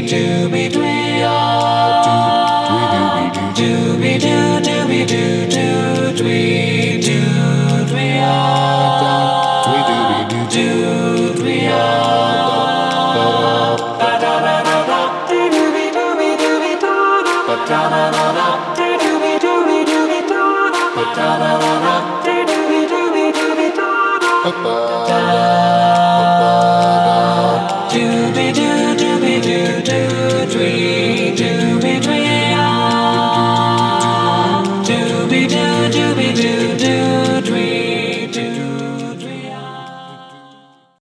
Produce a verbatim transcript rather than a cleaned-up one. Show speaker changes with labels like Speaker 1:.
Speaker 1: dooby dwee ah, dooby doo dooby doo doo dwee doo dwee ah, doo dwee ah, ba da da da da dooby dooby dooby da ba da da da da dooby dooby dooby da ba da da da da dooby dooby dooby da ba da dooby doo dooby doo doo dwee dooby dwee ah, dooby doo